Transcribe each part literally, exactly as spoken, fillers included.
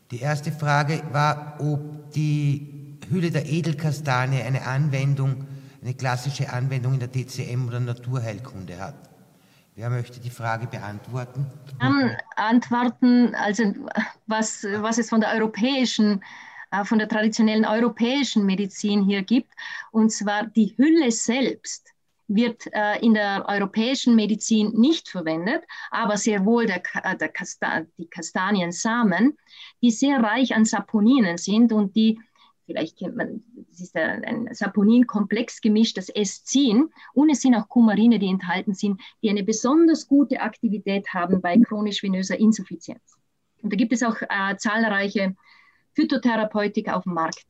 Die erste Frage war, ob die Hülle der Edelkastanie eine Anwendung, eine klassische Anwendung in der T C M oder Naturheilkunde hat. Wer möchte die Frage beantworten? Um, antworten, also was, was es von der europäischen, äh, von der traditionellen europäischen Medizin hier gibt. Und zwar die Hülle selbst wird äh, in der europäischen Medizin nicht verwendet, aber sehr wohl der, der Kasta die Kastaniensamen, die sehr reich an Saponinen sind und die, vielleicht kennt man, das ist ein Saponin-Komplex gemischt, das Escin, und es sind auch Coumarine, die enthalten sind, die eine besonders gute Aktivität haben bei chronisch-venöser Insuffizienz. Und da gibt es auch äh, zahlreiche Phytotherapeutika auf dem Markt.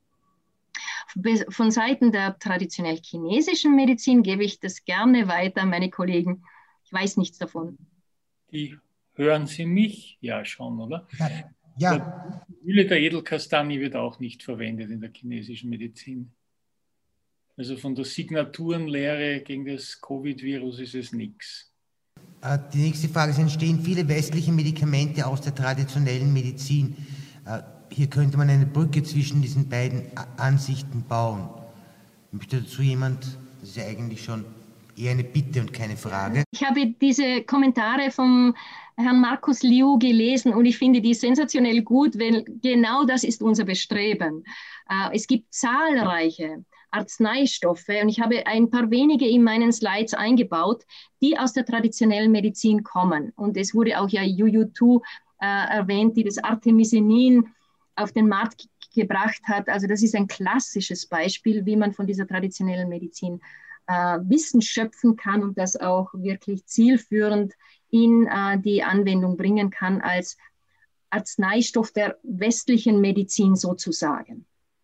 Von Seiten der traditionell chinesischen Medizin gebe ich das gerne weiter an meine Kollegen. Ich weiß nichts davon. Die hören Sie mich? Ja, schon, oder? Ja. Ja. Die Hülle der Edelkastanie wird auch nicht verwendet in der chinesischen Medizin. Also von der Signaturenlehre gegen das Covid-Virus ist es nichts. Die nächste Frage ist, entstehen viele westliche Medikamente aus der traditionellen Medizin? Hier könnte man eine Brücke zwischen diesen beiden Ansichten bauen. Möchte dazu jemand, das ist ja eigentlich schon eher eine Bitte und keine Frage. Ich habe diese Kommentare vom Herrn Markus Liu gelesen und ich finde die sensationell gut, weil genau das ist unser Bestreben. Es gibt zahlreiche Arzneistoffe und ich habe ein paar wenige in meinen Slides eingebaut, die aus der traditionellen Medizin kommen. Und es wurde auch ja U U zwei äh, erwähnt, die das Artemisinin auf den Markt gebracht hat. Also das ist ein klassisches Beispiel, wie man von dieser traditionellen Medizin äh, Wissen schöpfen kann und das auch wirklich zielführend in äh, die Anwendung bringen kann als Arzneistoff der westlichen Medizin sozusagen.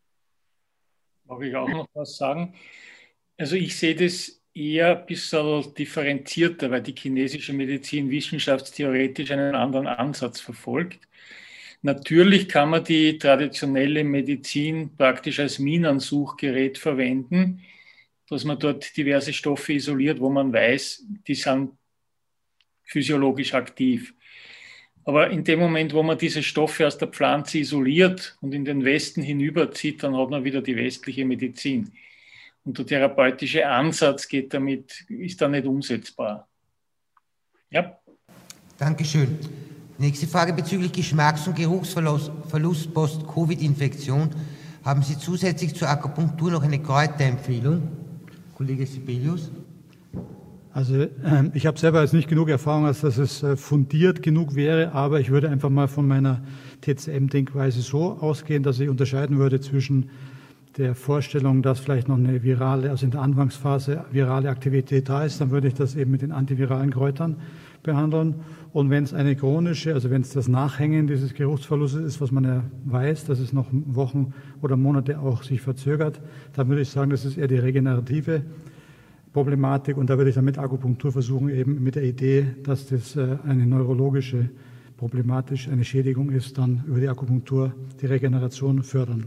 Mag ich auch noch was sagen? Also ich sehe das eher ein bisschen differenzierter, weil die chinesische Medizin wissenschaftstheoretisch einen anderen Ansatz verfolgt. Natürlich kann man die traditionelle Medizin praktisch als Minensuchgerät verwenden, dass man dort diverse Stoffe isoliert, wo man weiß, die sind physiologisch aktiv. Aber in dem Moment, wo man diese Stoffe aus der Pflanze isoliert und in den Westen hinüberzieht, dann hat man wieder die westliche Medizin. Und der therapeutische Ansatz geht damit, ist da nicht umsetzbar. Ja. Dankeschön. Nächste Frage bezüglich Geschmacks- und Geruchsverlust post-Covid-Infektion. Haben Sie zusätzlich zur Akupunktur noch eine Kräuterempfehlung? Kollege Sibelius? Also äh, ich habe selber jetzt nicht genug Erfahrung, als dass es äh, fundiert genug wäre, aber ich würde einfach mal von meiner T C M-Denkweise so ausgehen, dass ich unterscheiden würde zwischen der Vorstellung, dass vielleicht noch eine virale, also in der Anfangsphase virale Aktivität da ist, dann würde ich das eben mit den antiviralen Kräutern behandeln. Und wenn es eine chronische, also wenn es das Nachhängen dieses Geruchsverlustes ist, was man ja weiß, dass es noch Wochen oder Monate auch sich verzögert, dann würde ich sagen, das ist eher die regenerative Problematik. Und da würde ich dann mit Akupunktur versuchen, eben mit der Idee, dass das eine neurologische Problematik, eine Schädigung ist, dann über die Akupunktur die Regeneration fördern.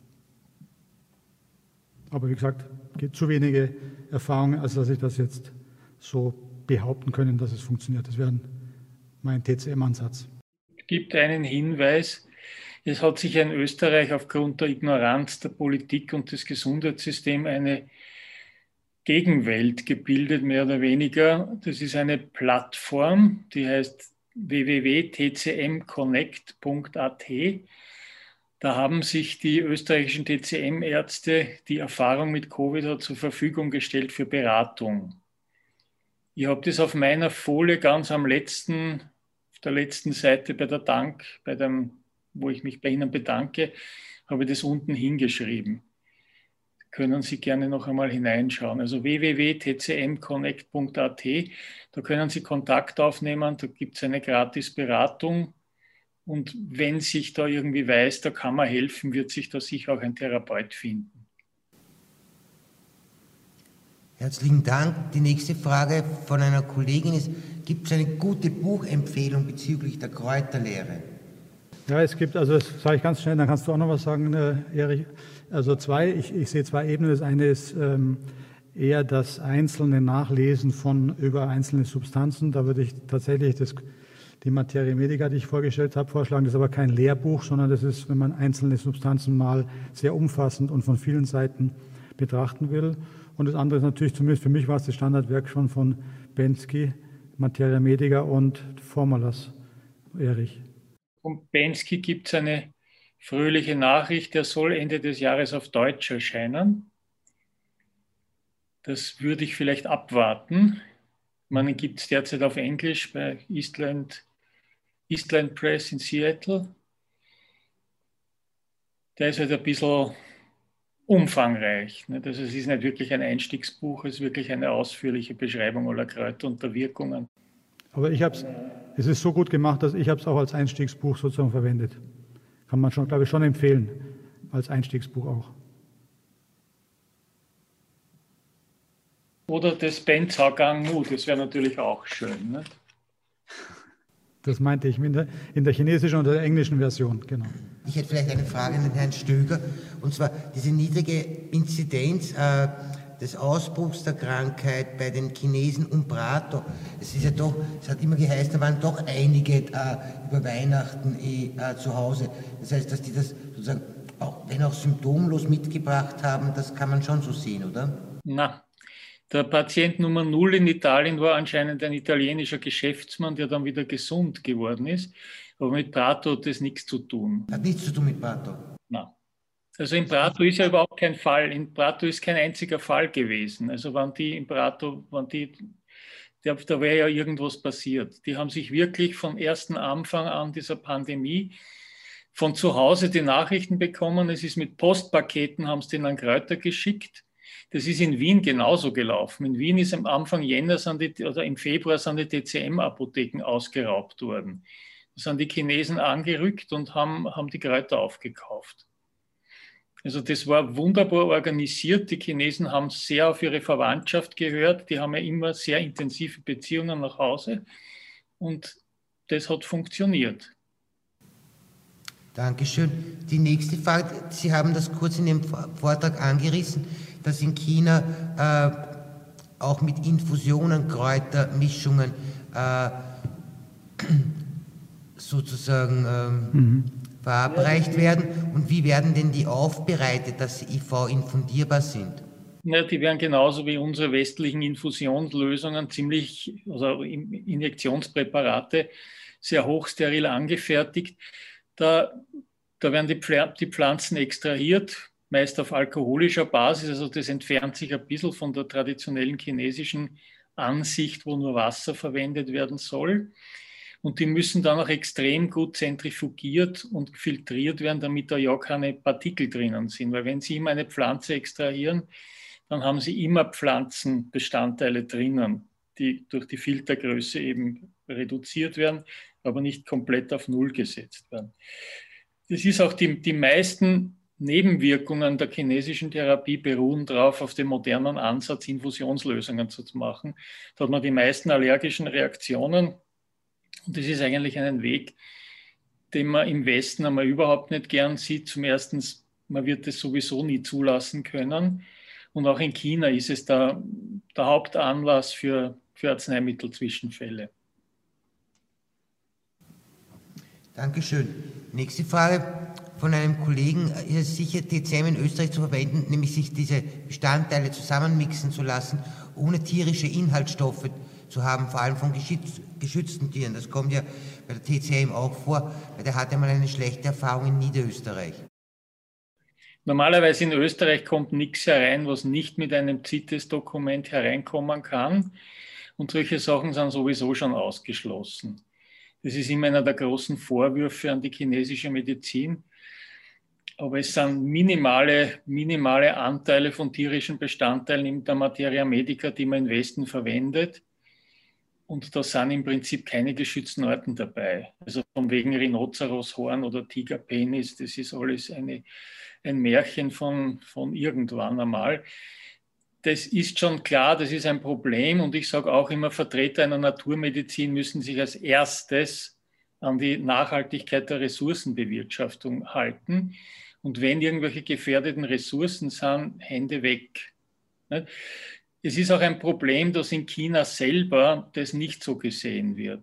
Aber wie gesagt, gibt zu wenige Erfahrungen, als dass ich das jetzt so behaupten können, dass es funktioniert. Das wäre mein T C M-Ansatz. Es gibt einen Hinweis. Es hat sich in Österreich aufgrund der Ignoranz der Politik und des Gesundheitssystems eine Gegenwelt gebildet, mehr oder weniger. Das ist eine Plattform, die heißt w w w punkt t c m connect punkt a t. Da haben sich die österreichischen T C M-Ärzte, die Erfahrung mit Covid hat, zur Verfügung gestellt für Beratung. Ich habe das auf meiner Folie ganz am letzten, auf der letzten Seite bei der Dank, bei dem, wo ich mich bei Ihnen bedanke, habe ich das unten hingeschrieben. Können Sie gerne noch einmal hineinschauen. Also w w w punkt t c m connect punkt a t, da können Sie Kontakt aufnehmen, da gibt es eine Gratis-Beratung. Und wenn sich da irgendwie weiß, da kann man helfen, wird sich da sicher auch ein Therapeut finden. Herzlichen Dank. Die nächste Frage von einer Kollegin ist, gibt es eine gute Buchempfehlung bezüglich der Kräuterlehre? Ja, es gibt, also das sage ich ganz schnell, dann kannst du auch noch was sagen, äh, Erich. Also zwei, ich, ich sehe zwei Ebenen. Das eine ist ähm, eher das einzelne Nachlesen von über einzelne Substanzen. Da würde ich tatsächlich das, die Materia Medica, die ich vorgestellt habe, vorschlagen. Das ist aber kein Lehrbuch, sondern das ist, wenn man einzelne Substanzen mal sehr umfassend und von vielen Seiten betrachten will. Und das andere ist natürlich, zumindest für mich war es das Standardwerk schon von Bensky, Materia Medica und Formulas, Erich. Von Bensky gibt es eine fröhliche Nachricht, der soll Ende des Jahres auf Deutsch erscheinen. Das würde ich vielleicht abwarten. Man gibt es derzeit auf Englisch bei Eastland, Eastland Press in Seattle. Der ist halt ein bisschen umfangreich. Also es ist nicht wirklich ein Einstiegsbuch, es ist wirklich eine ausführliche Beschreibung aller Kräuter und der Wirkungen. Aber ich habe es, es ist so gut gemacht, dass ich habe es auch als Einstiegsbuch sozusagen verwendet. Kann man schon, glaube ich, schon empfehlen, als Einstiegsbuch auch. Oder das Benzhao Gang Mu, das wäre natürlich auch schön. Ne? Das meinte ich in der, in der chinesischen und der englischen Version, genau. Ich hätte vielleicht eine Frage an den Herrn Stöger, und zwar diese niedrige Inzidenz äh, des Ausbruchs der Krankheit bei den Chinesen um Prato. Es ist ja doch, es hat immer geheißen, da waren doch einige äh, über Weihnachten eh, äh, zu Hause. Das heißt, dass die das sozusagen, auch, wenn auch symptomlos mitgebracht haben, das kann man schon so sehen, oder? Na, der Patient Nummer null in Italien war anscheinend ein italienischer Geschäftsmann, der dann wieder gesund geworden ist. Aber mit Prato hat das nichts zu tun. Hat nichts zu tun mit Prato? Nein. Also in Prato ist ja überhaupt kein Fall. In Prato ist kein einziger Fall gewesen. Also wenn die in Prato, wenn die, da, da wäre ja irgendwas passiert. Die haben sich wirklich vom ersten Anfang an dieser Pandemie von zu Hause die Nachrichten bekommen. Es ist mit Postpaketen, haben sie denen an Kräuter geschickt. Das ist in Wien genauso gelaufen. In Wien ist am Anfang Jänner sind die, oder im Februar sind die T C M-Apotheken ausgeraubt worden. Da sind die Chinesen angerückt und haben, haben die Kräuter aufgekauft. Also das war wunderbar organisiert. Die Chinesen haben sehr auf ihre Verwandtschaft gehört. Die haben ja immer sehr intensive Beziehungen nach Hause. Und das hat funktioniert. Dankeschön. Die nächste Frage, Sie haben das kurz in Ihrem Vortrag angerissen, dass in China äh, auch mit Infusionen, Kräutermischungen äh, sozusagen ähm, mhm. verabreicht werden. Und wie werden denn die aufbereitet, dass sie I V infundierbar sind? Ja, die werden genauso wie unsere westlichen Infusionslösungen ziemlich, also Injektionspräparate, sehr hochsteril angefertigt. Da, da werden die, die Pflanzen extrahiert, meist auf alkoholischer Basis. Also das entfernt sich ein bisschen von der traditionellen chinesischen Ansicht, wo nur Wasser verwendet werden soll. Und die müssen dann auch extrem gut zentrifugiert und filtriert werden, damit da ja keine Partikel drinnen sind. Weil wenn Sie immer eine Pflanze extrahieren, dann haben Sie immer Pflanzenbestandteile drinnen, die durch die Filtergröße eben reduziert werden, aber nicht komplett auf Null gesetzt werden. Das ist auch die, die meisten Nebenwirkungen der chinesischen Therapie beruhen darauf, auf dem modernen Ansatz, Infusionslösungen zu machen. Da hat man die meisten allergischen Reaktionen. Und das ist eigentlich ein Weg, den man im Westen einmal überhaupt nicht gern sieht. Zum Ersten, man wird es sowieso nie zulassen können. Und auch in China ist es da der Hauptanlass für, für Arzneimittelzwischenfälle. Dankeschön. Nächste Frage von einem Kollegen. Ist es sicher, T C M in Österreich zu verwenden, nämlich sich diese Bestandteile zusammenmixen zu lassen, ohne tierische Inhaltsstoffe zu haben, vor allem von geschütz, geschützten Tieren? Das kommt ja bei der T C M auch vor, weil der hatte mal eine schlechte Erfahrung in Niederösterreich. Normalerweise in Österreich kommt nichts herein, was nicht mit einem CITES-Dokument hereinkommen kann. Und solche Sachen sind sowieso schon ausgeschlossen. Das ist immer einer der großen Vorwürfe an die chinesische Medizin. Aber es sind minimale, minimale Anteile von tierischen Bestandteilen in der Materia Medica, die man im Westen verwendet. Und da sind im Prinzip keine geschützten Arten dabei. Also von wegen Rhinoceroshorn oder Tigerpenis, das ist alles eine, ein Märchen von, von irgendwann einmal. Das ist schon klar, das ist ein Problem. Und ich sage auch immer, Vertreter einer Naturmedizin müssen sich als erstes an die Nachhaltigkeit der Ressourcenbewirtschaftung halten. Und wenn irgendwelche gefährdeten Ressourcen sind, Hände weg. Es ist auch ein Problem, dass in China selber das nicht so gesehen wird.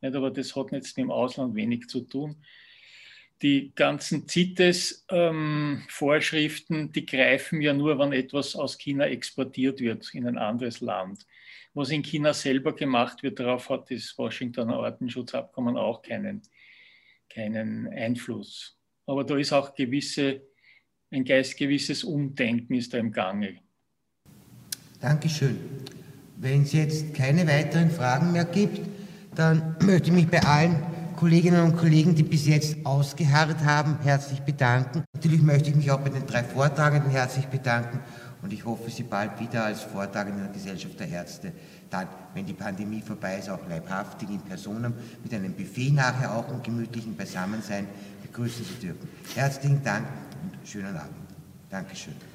Nicht? Aber das hat jetzt mit dem Ausland wenig zu tun. Die ganzen CITES-Vorschriften, ähm, die greifen ja nur, wenn etwas aus China exportiert wird in ein anderes Land. Was in China selber gemacht wird, darauf hat das Washingtoner Artenschutzabkommen auch keinen, keinen Einfluss. Aber da ist auch gewisse, ein Geist, gewisses Umdenken ist da im Gange. Dankeschön. Wenn es jetzt keine weiteren Fragen mehr gibt, dann möchte ich mich bei allen Kolleginnen und Kollegen, die bis jetzt ausgeharrt haben, herzlich bedanken. Natürlich möchte ich mich auch bei den drei Vortragenden herzlich bedanken und ich hoffe, Sie bald wieder als Vortragende in der Gesellschaft der Ärzte, dann, wenn die Pandemie vorbei ist, auch leibhaftig in Person mit einem Buffet nachher auch und gemütlichen Beisammensein begrüßen zu dürfen. Herzlichen Dank und schönen Abend. Dankeschön.